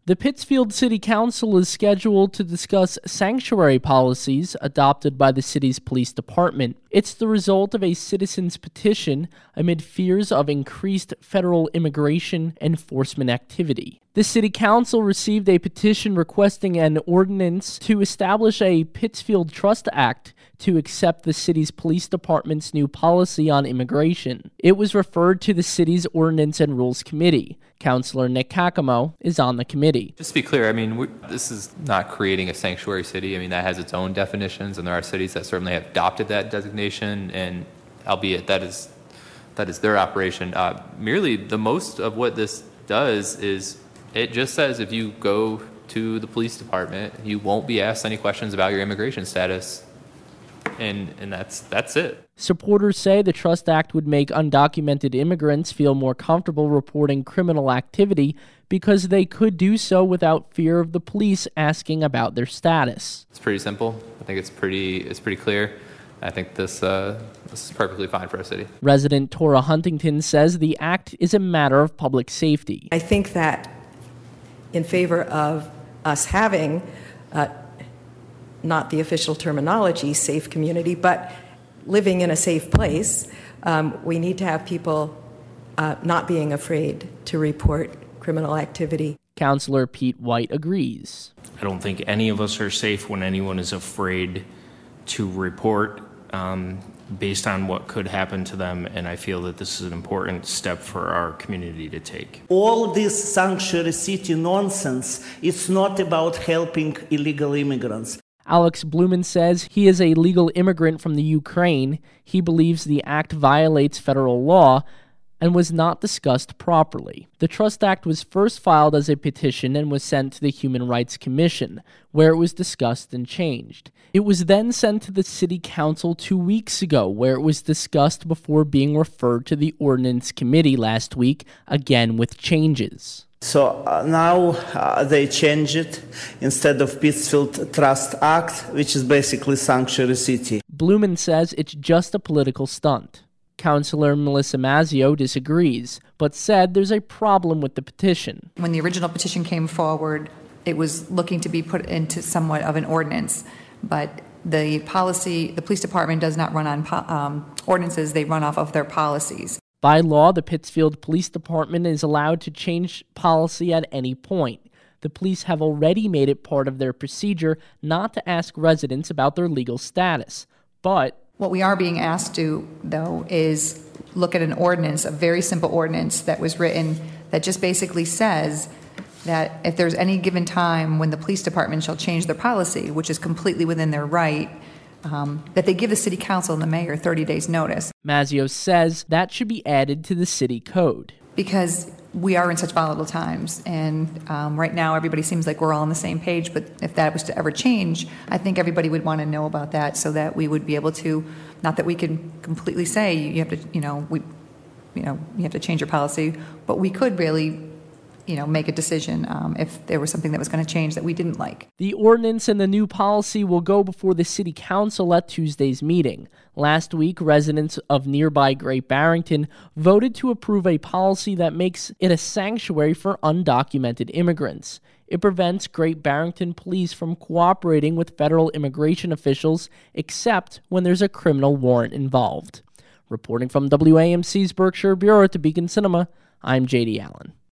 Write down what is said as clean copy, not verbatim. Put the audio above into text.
The Pittsfield City Council is scheduled to discuss sanctuary policies adopted by the city's police department. It's the result of a citizens' petition amid fears of increased federal immigration enforcement activity. The City Council received a petition requesting an ordinance to establish a Pittsfield Trust Act to accept the city's police department's new policy on immigration. It was referred to the city's Ordinance and Rules Committee. Councilor Nick Kakamo is on the committee. Just to be clear, this is not creating a sanctuary city. That has its own definitions, and there are cities that certainly have adopted that designation, and albeit that is their operation. Merely, the most of what this does is it just says if you go to the police department, you won't be asked any questions about your immigration status. And that's it. Supporters say the Trust Act would make undocumented immigrants feel more comfortable reporting criminal activity because they could do so without fear of the police asking about their status. It's pretty simple. I think it's pretty clear. I think this is perfectly fine for our city. Resident Tora Huntington says the act is a matter of public safety. I think that in favor of us having not the official terminology, safe community, but living in a safe place, we need to have people not being afraid to report criminal activity. Councilor Pete White agrees. I don't think any of us are safe when anyone is afraid to report based on what could happen to them, and I feel that this is an important step for our community to take. All this sanctuary city nonsense, it's not about helping illegal immigrants. Alex Blumen says he is a legal immigrant from the Ukraine. He believes the act violates federal law and was not discussed properly. The Trust Act was first filed as a petition and was sent to the Human Rights Commission, where it was discussed and changed. It was then sent to the City Council 2 weeks ago, where it was discussed before being referred to the Ordinance Committee last week, again with changes. So now they change it instead of Pittsfield Trust Act, which is basically sanctuary city. Blumen says it's just a political stunt. Councilor Melissa Mazzio disagrees, but said there's a problem with the petition. When the original petition came forward, it was looking to be put into somewhat of an ordinance, but the police department does not run on ordinances, they run off of their policies. By law, the Pittsfield Police Department is allowed to change policy at any point. The police have already made it part of their procedure not to ask residents about their legal status. But what we are being asked to, though, is look at an ordinance, a very simple ordinance that was written that just basically says that if there's any given time when the police department shall change their policy, which is completely within their right, that they give the city council and the mayor 30 days notice. Mazzio says that should be added to the city code. Because we are in such volatile times, and right now everybody seems like we're all on the same page, but if that was to ever change, I think everybody would want to know about that so that we would be able to, not that we can completely say you have to, you have to change your policy, but we could really make a decision if there was something that was going to change that we didn't like. The ordinance and the new policy will go before the City Council at Tuesday's meeting. Last week, residents of nearby Great Barrington voted to approve a policy that makes it a sanctuary for undocumented immigrants. It prevents Great Barrington police from cooperating with federal immigration officials except when there's a criminal warrant involved. Reporting from WAMC's Berkshire Bureau to Beacon Cinema, I'm J.D. Allen.